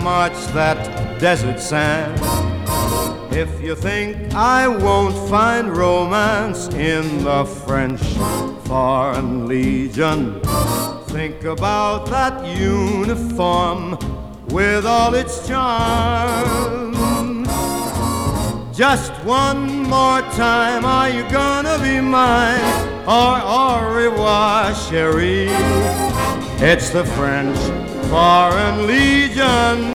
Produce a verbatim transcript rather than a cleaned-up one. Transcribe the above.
much that desert sand. If you think I won't find romance in the French Foreign Legion, think about that uniform with all its charm. Just one more time, are you gonna be mine? Or au revoir, chérie? It's the French Foreign Legion.